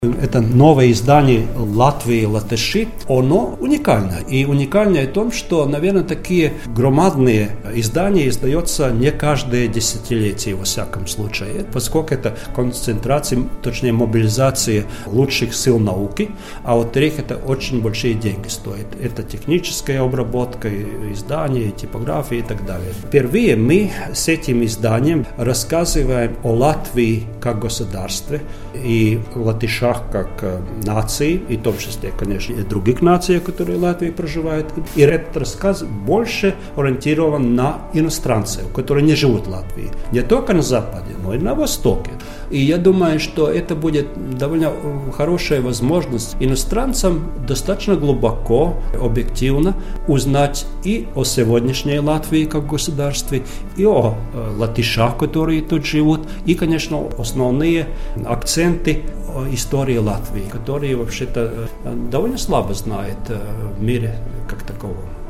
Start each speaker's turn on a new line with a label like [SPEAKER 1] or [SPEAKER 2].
[SPEAKER 1] Это новое издание Латвии «Латыши», оно уникально. И уникальное в том, что, наверное, такие громадные издания издаются не каждое десятилетие, во всяком случае, поскольку это концентрация, точнее мобилизация лучших сил науки, а во-вторых, это очень большие деньги стоит. Это техническая обработка, издание, типография и так далее. Впервые мы с этим изданием рассказываем о Латвии как государстве и латышах как нации, и в том числе, конечно, и других наций, которые в Латвии проживают. И этот рассказ больше ориентирован на иностранцев, которые не живут в Латвии. Не только на Западе, но и на Востоке. И я думаю, что это будет довольно хорошая возможность иностранцам достаточно глубоко, объективно узнать и о сегодняшней Латвии как государстве, и о латышах, которые тут живут, и, конечно, основные акценты истории Латвии, которые вообще-то довольно слабо знают в мире как таковом.